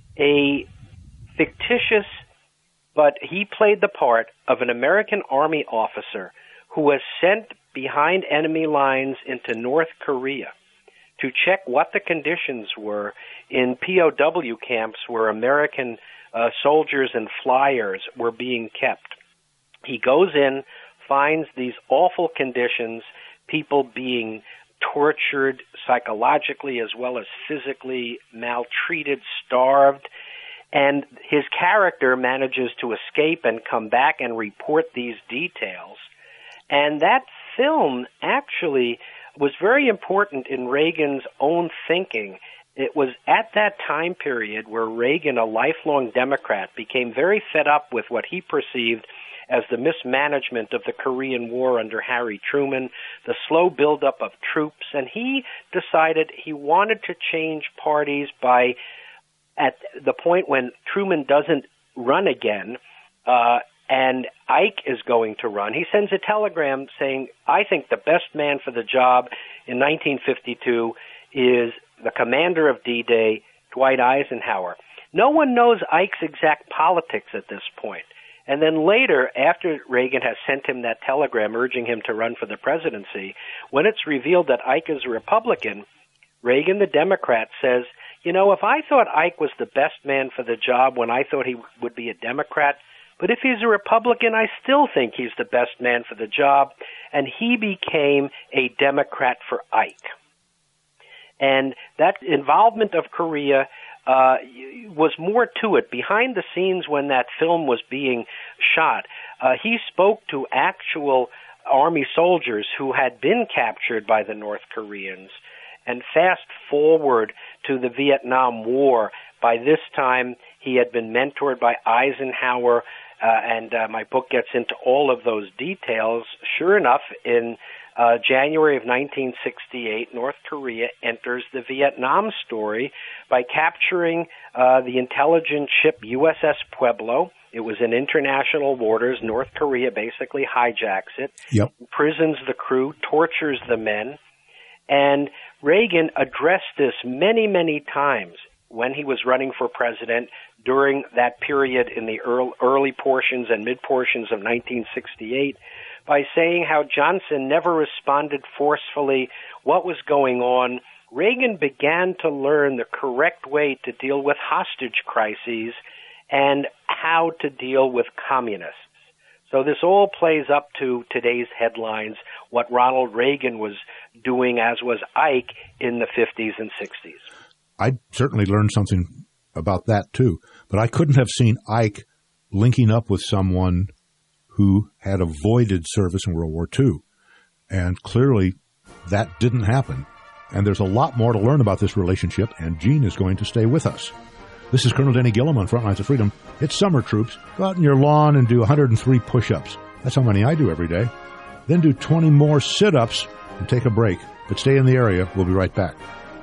a fictitious, but he played the part of an American Army officer who was sent behind enemy lines into North Korea to check what the conditions were in P O W camps where American uh, soldiers and flyers were being kept. He goes in, finds these awful conditions, people being tortured psychologically as well as physically, maltreated, starved, and his character manages to escape and come back and report these details. And that film actually was very important in Reagan's own thinking. It was at that time period where Reagan, a lifelong Democrat, became very fed up with what he perceived as the mismanagement of the Korean War under Harry Truman, the slow buildup of troops, and he decided he wanted to change parties by, at the point when Truman doesn't run again, uh, and Ike is going to run, he sends a telegram saying, I think the best man for the job in nineteen fifty-two is the commander of D-Day, Dwight Eisenhower. No one knows Ike's exact politics at this point. And then later, after Reagan has sent him that telegram urging him to run for the presidency, when it's revealed that Ike is a Republican, Reagan, the Democrat, says, you know, if I thought Ike was the best man for the job when I thought he would be a Democrat, but if he's a Republican, I still think he's the best man for the job. And he became a Democrat for Ike. And that involvement of Korea uh, was more to it. Behind the scenes when that film was being shot, uh, he spoke to actual Army soldiers who had been captured by the North Koreans. And fast forward to the Vietnam War, by this time he had been mentored by Eisenhower, uh, and uh, my book gets into all of those details. Sure enough, in uh, January of nineteen sixty-eight, North Korea enters the Vietnam story by capturing uh, the intelligence ship U S S Pueblo. It was in international waters. North Korea basically hijacks it, yep. imprisons the crew, tortures the men. And Reagan addressed this many, many times when he was running for president during that period in the early portions and mid portions of nineteen sixty-eight by saying how Johnson never responded forcefully, what was going on. Reagan began to learn the correct way to deal with hostage crises and how to deal with communists. So this all plays up to today's headlines, what Ronald Reagan was doing, as was Ike in the fifties and sixties. I certainly learned something about that, too. But I couldn't have seen Ike linking up with someone who had avoided service in World War Two. And clearly that didn't happen. And there's a lot more to learn about this relationship, and Gene is going to stay with us. This is Colonel Denny Gillum on Frontlines of Freedom. It's summer, troops. Go out in your lawn and do one hundred three push-ups. That's how many I do every day. Then do twenty more sit-ups and take a break. But stay in the area. We'll be right back.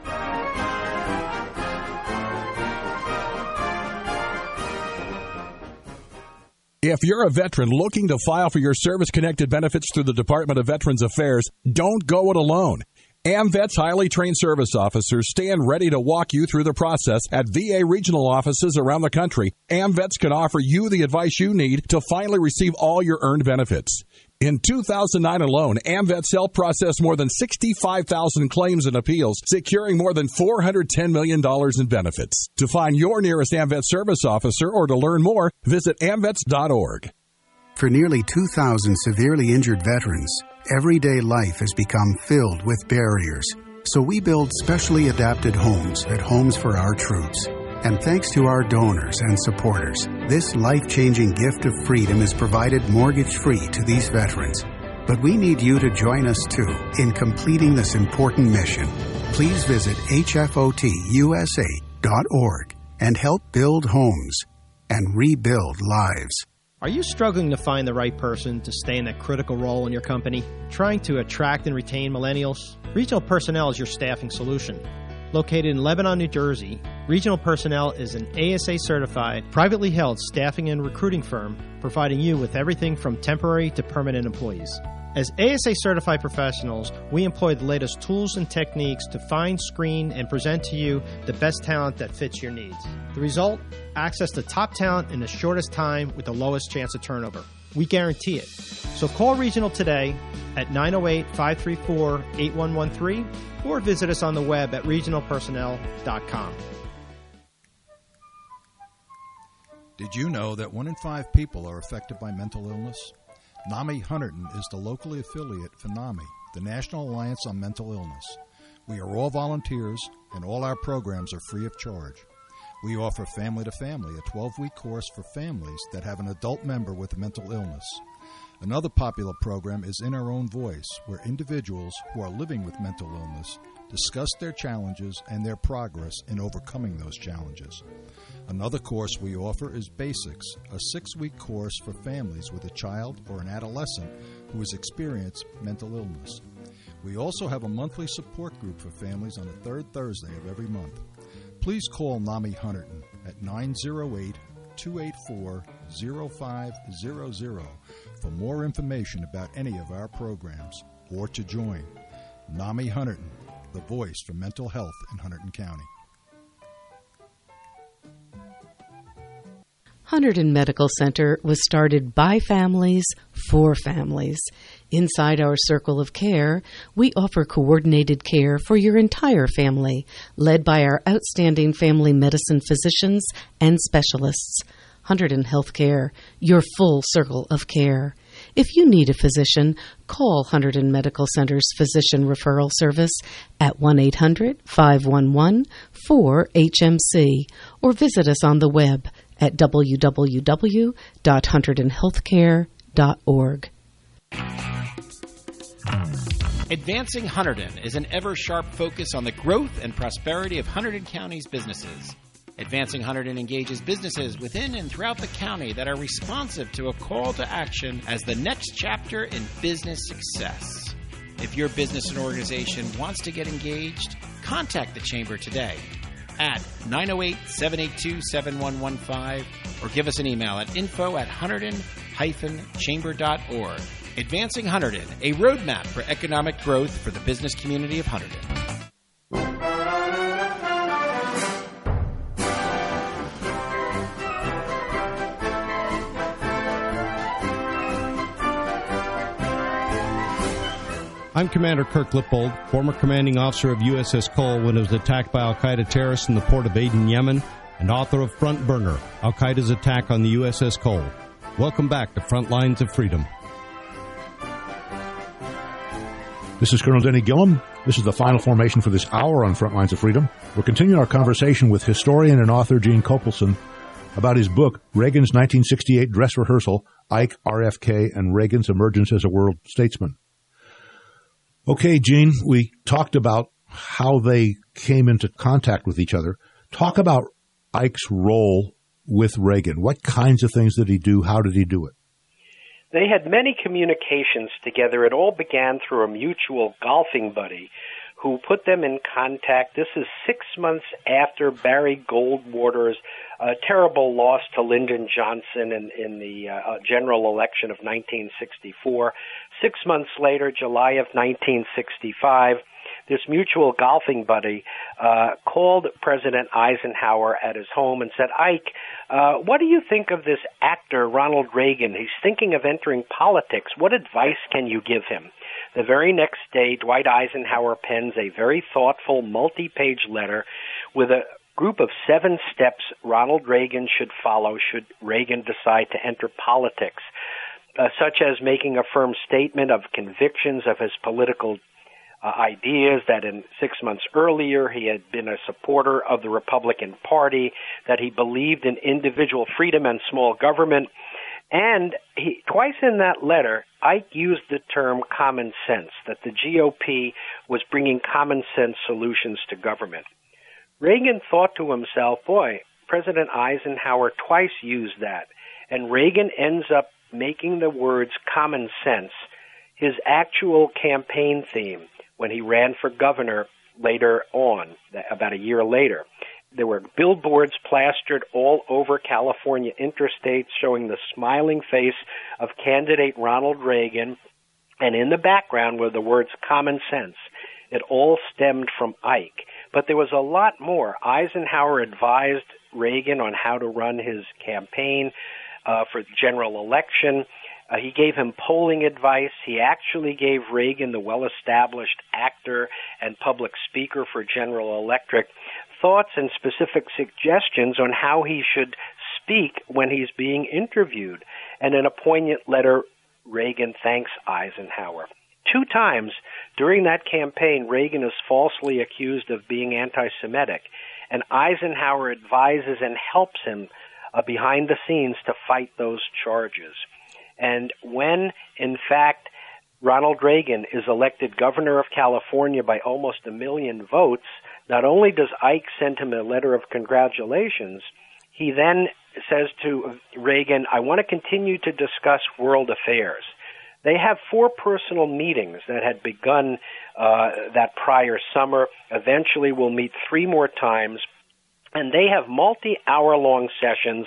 If you're a veteran looking to file for your service-connected benefits through the Department of Veterans Affairs, don't go it alone. AmVet's highly trained service officers stand ready to walk you through the process at V A regional offices around the country. AmVets can offer you the advice you need to finally receive all your earned benefits. In two thousand nine alone, AmVets helped process more than sixty-five thousand claims and appeals, securing more than four hundred ten million dollars in benefits. To find your nearest AmVet service officer or to learn more, visit amvets dot org. For nearly two thousand severely injured veterans, everyday life has become filled with barriers. So we build specially adapted homes at Homes for Our Troops. And thanks to our donors and supporters, this life-changing gift of freedom is provided mortgage-free to these veterans. But we need you to join us, too, in completing this important mission. Please visit H F O T U S A dot org and help build homes and rebuild lives. Are you struggling to find the right person to stay in a critical role in your company? Trying to attract and retain millennials? Regional Personnel is your staffing solution. Located in Lebanon, New Jersey, Regional Personnel is an A S A-certified, privately held staffing and recruiting firm providing you with everything from temporary to permanent employees. As A S A-certified professionals, we employ the latest tools and techniques to find, screen, and present to you the best talent that fits your needs. The result? Access to top talent in the shortest time with the lowest chance of turnover. We guarantee it. So call Regional today at nine oh eight, five three four, eight one one three or visit us on the web at regional personnel dot com. Did you know that one in five people are affected by mental illness? NAMI Hunterdon is the locally affiliate for NAMI, the National Alliance on Mental Illness. We are all volunteers, and all our programs are free of charge. We offer Family to Family, a twelve-week course for families that have an adult member with a mental illness. Another popular program is In Our Own Voice, where individuals who are living with mental illness discuss their challenges and their progress in overcoming those challenges. Another course we offer is Basics, a six-week course for families with a child or an adolescent who has experienced mental illness. We also have a monthly support group for families on the third Thursday of every month. Please call NAMI Hunterdon at nine oh eight, two eight four, zero five zero zero for more information about any of our programs or to join. NAMI Hunterdon, the voice for mental health in Hunterdon County. Hunterdon Medical Center was started by families for families. Inside our circle of care, we offer coordinated care for your entire family, led by our outstanding family medicine physicians and specialists. Hunterdon Healthcare, your full circle of care. If you need a physician, call Hunterdon Medical Center's Physician Referral Service at one eight hundred, five one one, four H M C or visit us on the web at w w w dot hunterdon healthcare dot org. Advancing Hunterdon is an ever-sharp focus on the growth and prosperity of Hunterdon County's businesses. Advancing Hunterdon engages businesses within and throughout the county that are responsive to a call to action as the next chapter in business success. If your business and organization wants to get engaged, contact the Chamber today at nine oh eight, seven eight two, seven one one five or give us an email at info at hunterdon dash chamber dot org. Advancing Hunterdon, a roadmap for economic growth for the business community of Hunterdon. I'm Commander Kirk Lippold, former commanding officer of U S S Cole when it was attacked by al-Qaeda terrorists in the port of Aden, Yemen, and author of Front Burner, Al-Qaeda's attack on the U S S Cole. Welcome back to Front Lines of Freedom. This is Colonel Denny Gillum. This is the final formation for this hour on Front Lines of Freedom. We're continuing our conversation with historian and author Gene Kopelson about his book, Reagan's nineteen sixty-eight Dress Rehearsal, Ike, R F K, and Reagan's Emergence as a World Statesman. Okay, Gene, we talked about how they came into contact with each other. Talk about Ike's role with Reagan. What kinds of things did he do? How did he do it? They had many communications together. It all began through a mutual golfing buddy who put them in contact. This is six months after Barry Goldwater's uh, terrible loss to Lyndon Johnson in, in the uh, general election of nineteen sixty-four. Six months later, July of nineteen sixty-five, this mutual golfing buddy uh, called President Eisenhower at his home and said, Ike, uh, what do you think of this actor, Ronald Reagan? He's thinking of entering politics. What advice can you give him? The very next day, Dwight Eisenhower pens a very thoughtful, multi-page letter with a group of seven steps Ronald Reagan should follow should Reagan decide to enter politics, uh, such as making a firm statement of convictions of his political uh, ideas, that in six months earlier he had been a supporter of the Republican Party, that he believed in individual freedom and small government. And he, twice in that letter, Ike used the term common sense, that the G O P was bringing common sense solutions to government. Reagan thought to himself, boy, President Eisenhower twice used that. And Reagan ends up making the words common sense his actual campaign theme when he ran for governor later on, about a year later. There were billboards plastered all over California interstates showing the smiling face of candidate Ronald Reagan, and in the background were the words common sense. It all stemmed from Ike. But there was a lot more. Eisenhower advised Reagan on how to run his campaign uh, for the general election. Uh, he gave him polling advice. He actually gave Reagan, the well-established actor and public speaker for General Electric, thoughts and specific suggestions on how he should speak when he's being interviewed. And in a poignant letter, Reagan thanks Eisenhower. Two times during that campaign, Reagan is falsely accused of being anti-Semitic, and Eisenhower advises and helps him uh, behind the scenes to fight those charges. And when, in fact, Ronald Reagan is elected governor of California by almost a million votes, not only does Ike send him a letter of congratulations, he then says to Reagan, I want to continue to discuss world affairs. They have four personal meetings that had begun uh, that prior summer. Eventually we'll meet three more times, and they have multi-hour-long sessions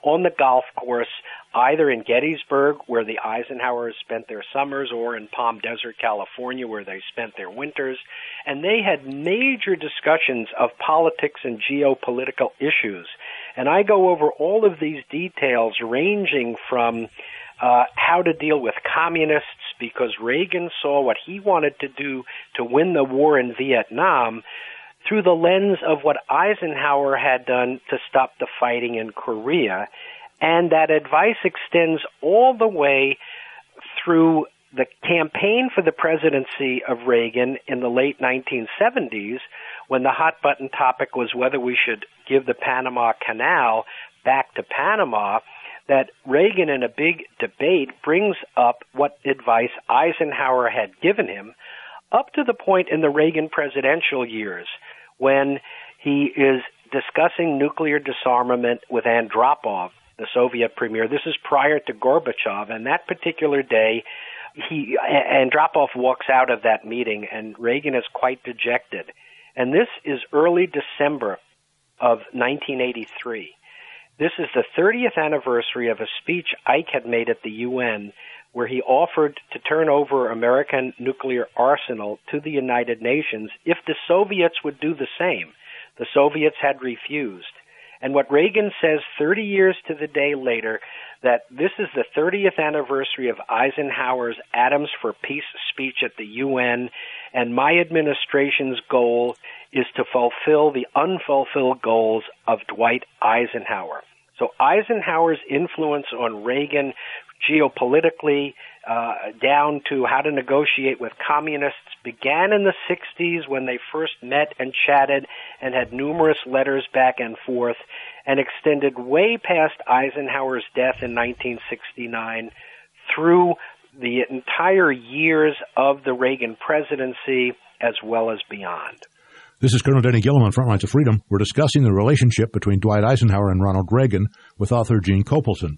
on the golf course, either in Gettysburg, where the Eisenhowers spent their summers, or in Palm Desert, California, where they spent their winters. And they had major discussions of politics and geopolitical issues. And I go over all of these details, ranging from uh, how to deal with communists, because Reagan saw what he wanted to do to win the war in Vietnam through the lens of what Eisenhower had done to stop the fighting in Korea. And that advice extends all the way through the campaign for the presidency of Reagan in the late nineteen seventies, when the hot-button topic was whether we should give the Panama Canal back to Panama, that Reagan, in a big debate, brings up what advice Eisenhower had given him, up to the point in the Reagan presidential years when he is discussing nuclear disarmament with Andropov, the Soviet premier. This is prior to Gorbachev, and that particular day, he Andropov walks out of that meeting, and Reagan is quite dejected. And this is early December of nineteen eighty-three. This is the thirtieth anniversary of a speech Ike had made at the U N, where he offered to turn over American nuclear arsenal to the United Nations if the Soviets would do the same. The Soviets had refused. And what Reagan says thirty years to the day later, that this is the thirtieth anniversary of Eisenhower's Atoms for Peace speech at the U N, and my administration's goal is to fulfill the unfulfilled goals of Dwight Eisenhower. So Eisenhower's influence on Reagan geopolitically, uh, down to how to negotiate with communists, began in the sixties when they first met and chatted and had numerous letters back and forth, and extended way past Eisenhower's death in nineteen sixty-nine through the entire years of the Reagan presidency as well as beyond. This is Colonel Denny Gilliam on Frontlines of Freedom. We're discussing the relationship between Dwight Eisenhower and Ronald Reagan with author Gene Copelson.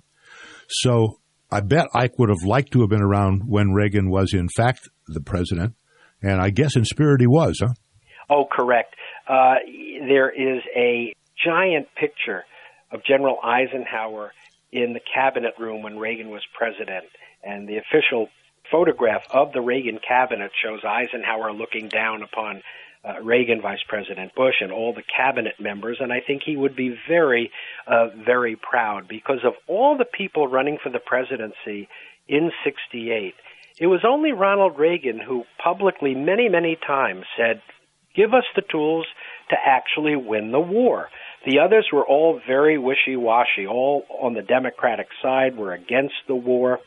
So I bet Ike would have liked to have been around when Reagan was in fact the president, and I guess in spirit he was, huh? Oh, correct. Uh, there is a giant picture of General Eisenhower in the cabinet room when Reagan was president, and the official photograph of the Reagan cabinet shows Eisenhower looking down upon uh, Reagan, Vice President Bush, and all the cabinet members, and I think he would be very, uh, very proud, because of all the people running for the presidency in sixty-eight, it was only Ronald Reagan who publicly many, many times said, give us the tools to actually win the war. The others were all very wishy-washy. All on the Democratic side were against the war.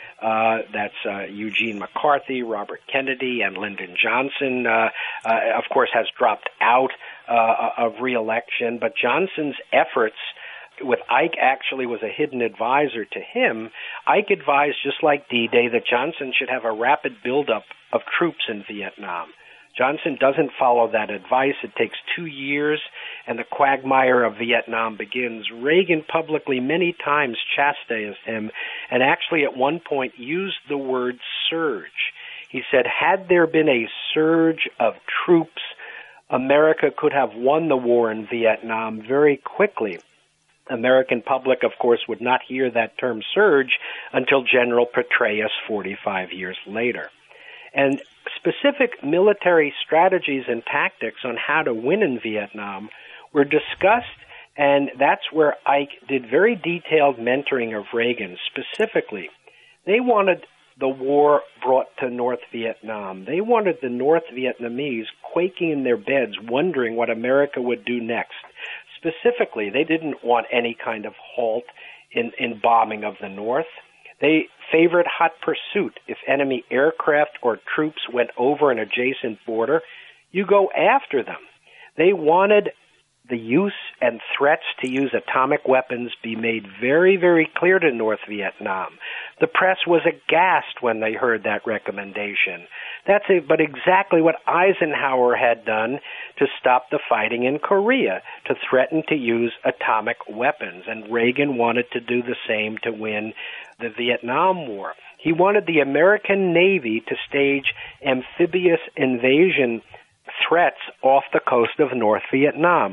Uh, that's uh, Eugene McCarthy, Robert Kennedy, and Lyndon Johnson, uh, uh, of course, has dropped out uh, of re-election. But Johnson's efforts, with Ike actually was a hidden advisor to him, Ike advised, just like D-Day, that Johnson should have a rapid buildup of troops in Vietnam. Johnson doesn't follow that advice. It takes two years, and the quagmire of Vietnam begins. Reagan publicly many times chastised him, and actually at one point used the word surge. He said, had there been a surge of troops, America could have won the war in Vietnam very quickly. American public, of course, would not hear that term surge until General Petraeus forty-five years later. And specific military strategies and tactics on how to win in Vietnam were discussed, and that's where Ike did very detailed mentoring of Reagan. Specifically, they wanted the war brought to North Vietnam. They wanted the North Vietnamese quaking in their beds, wondering what America would do next. Specifically, they didn't want any kind of halt in, in bombing of the North. They favored hot pursuit. If enemy aircraft or troops went over an adjacent border, you go after them. They wanted the use and threats to use atomic weapons be made very, very clear to North Vietnam. The press was aghast when they heard that recommendation. That's it, but exactly what Eisenhower had done to stop the fighting in Korea, to threaten to use atomic weapons. And Reagan wanted to do the same to win the Vietnam War. He wanted the American Navy to stage amphibious invasion threats off the coast of North Vietnam.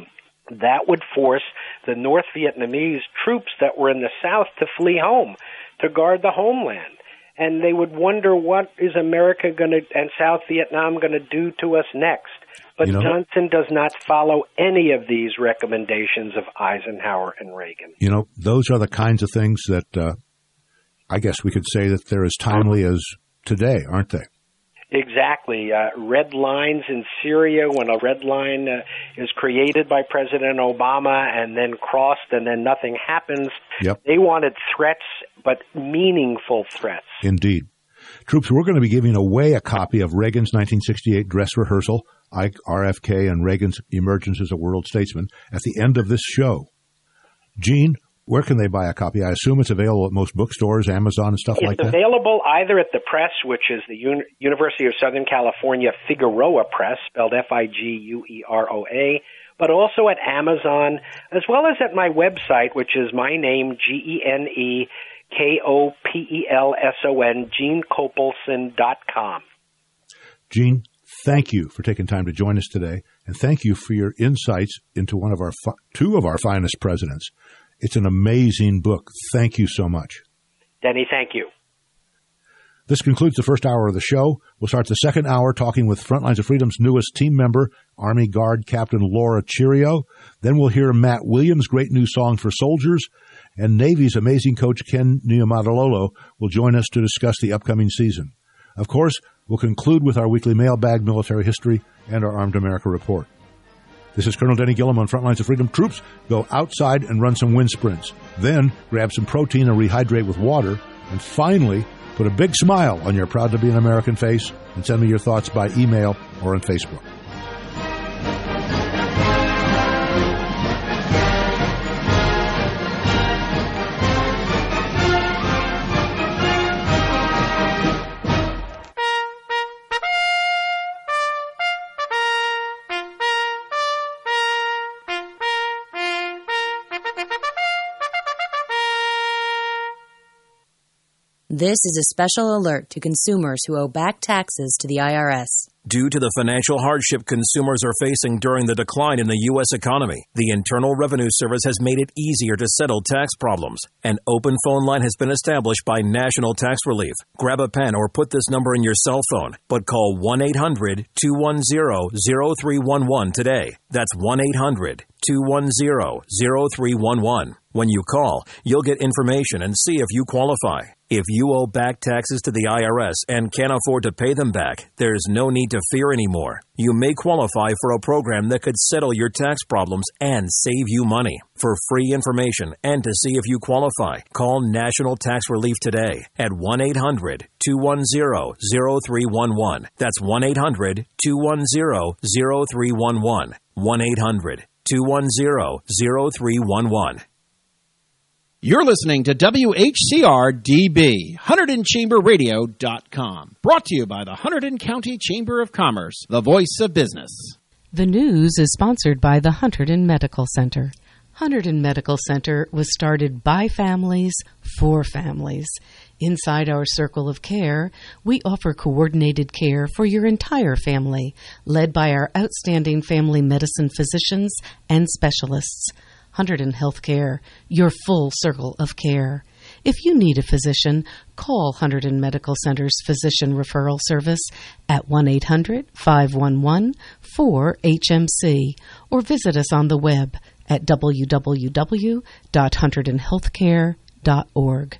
that would force the North Vietnamese troops that were in the south to flee home, to guard the homeland. And they would wonder, what is America going to and South Vietnam going to do to us next? But you know, Johnson does not follow any of these recommendations of Eisenhower and Reagan. You know, those are the kinds of things that uh, I guess we could say that they're as timely as today, aren't they? Exactly. Uh, red lines in Syria, when a red line uh, is created by President Obama and then crossed and then nothing happens, yep. They wanted threats, but meaningful threats. Indeed. Troops, we're going to be giving away a copy of Reagan's nineteen sixty-eight dress rehearsal, R F K and Reagan's Emergence as a World Statesman, at the end of this show. Gene, where can they buy a copy? I assume it's available at most bookstores, Amazon, and stuff it's like that? It's available either at the press, which is the Un- University of Southern California Figueroa Press, spelled F I G U E R O A, but also at Amazon, as well as at my website, which is my name, G E N E K O P E L S O N, gene kopelson dot com. Gene, thank you for taking time to join us today, and thank you for your insights into one of our fi- two of our finest presidents. It's an amazing book. Thank you so much. Denny, thank you. This concludes the first hour of the show. We'll start the second hour talking with Frontlines of Freedom's newest team member, Army Guard Captain Laura Chirio. Then we'll hear Matt Williams' great new song for soldiers. And Navy's amazing coach Ken Niumatalolo will join us to discuss the upcoming season. Of course, we'll conclude with our weekly mailbag, military history, and our Armed America report. This is Colonel Denny Gillum on Frontlines of Freedom. Troops, go outside and run some wind sprints. Then grab some protein and rehydrate with water. And finally, put a big smile on your proud to be an American face and send me your thoughts by email or on Facebook. This is a special alert to consumers who owe back taxes to the I R S. Due to the financial hardship consumers are facing during the decline in the U S economy, the Internal Revenue Service has made it easier to settle tax problems. An open phone line has been established by National Tax Relief. Grab a pen or put this number in your cell phone, but call one eight hundred two one zero zero three one one today. That's one eight hundred two one zero zero three one one. When you call, you'll get information and see if you qualify. If you owe back taxes to the I R S and can't afford to pay them back, there's no need to fear anymore. You may qualify for a program that could settle your tax problems and save you money. For free information and to see if you qualify, call National Tax Relief today at one eight hundred two one zero zero three one one. That's one eight hundred two one zero zero three one one. one eight hundred two one zero zero three one one. You're listening to W H C R D B, Hunterdon Chamber Radio dot com. Brought to you by the Hunterdon County Chamber of Commerce, the voice of business. The news is sponsored by the Hunterdon Medical Center. Hunterdon Medical Center was started by families for families. Inside our circle of care, we offer coordinated care for your entire family, led by our outstanding family medicine physicians and specialists. Hunterdon Healthcare, your full circle of care. If you need a physician, call Hunterdon Medical Center's Physician Referral Service at one eight hundred five one one four H M C or visit us on the web at w w w dot hunterdon healthcare dot org.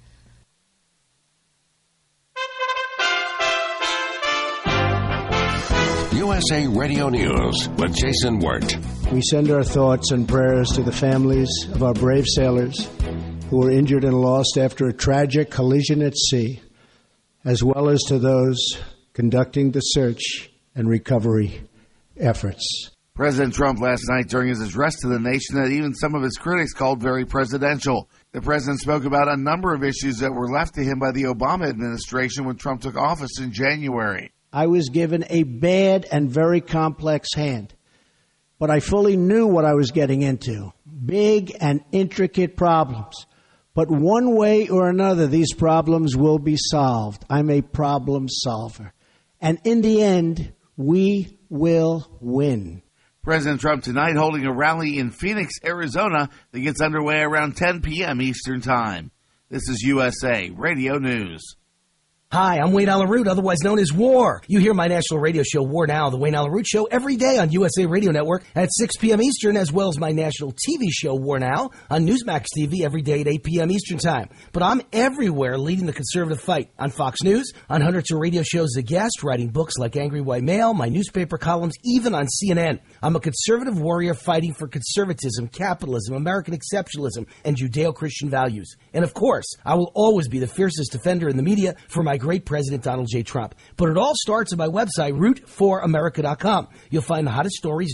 U S A Radio News with Jason Wirt. We send our thoughts and prayers to the families of our brave sailors who were injured and lost after a tragic collision at sea, as well as to those conducting the search and recovery efforts. President Trump last night during his address to the nation that even some of his critics called very presidential. The president spoke about a number of issues that were left to him by the Obama administration when Trump took office in January. I was given a bad and very complex hand, but I fully knew what I was getting into. Big and intricate problems. But one way or another, these problems will be solved. I'm a problem solver. And in the end, we will win. President Trump tonight holding a rally in Phoenix, Arizona that gets underway around ten p.m. Eastern Time. This is U S A Radio News. Hi, I'm Wayne Allyn Root, otherwise known as War. You hear my national radio show, War Now, the Wayne Allyn Root Show, every day on U S A Radio Network at six p.m. Eastern, as well as my national T V show, War Now, on Newsmax T V every day at eight p.m. Eastern Time. But I'm everywhere leading the conservative fight on Fox News, on hundreds of radio shows as a guest, writing books like Angry White Male, my newspaper columns, even on C N N. I'm a conservative warrior fighting for conservatism, capitalism, American exceptionalism, and Judeo-Christian values. And of course, I will always be the fiercest defender in the media for my great President Donald J. Trump. But it all starts at my website, root for america dot com. You'll find the hottest stories,